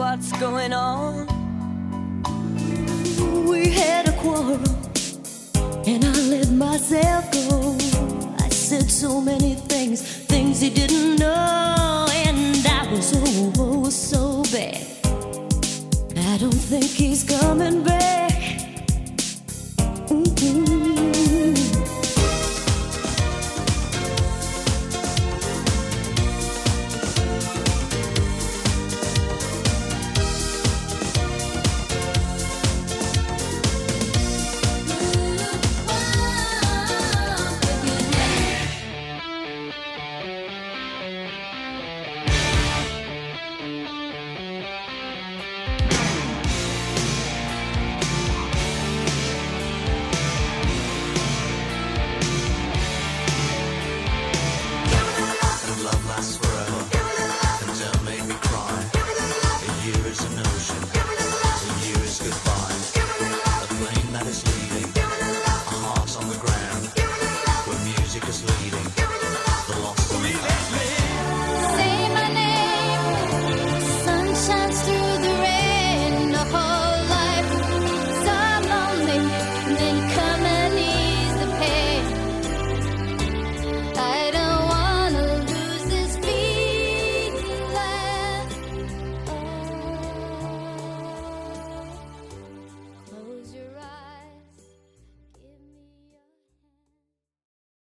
what's going on. We had a quarrel and I let myself go. I said so many things, things he didn't know, and I was oh so bad. I don't think he's coming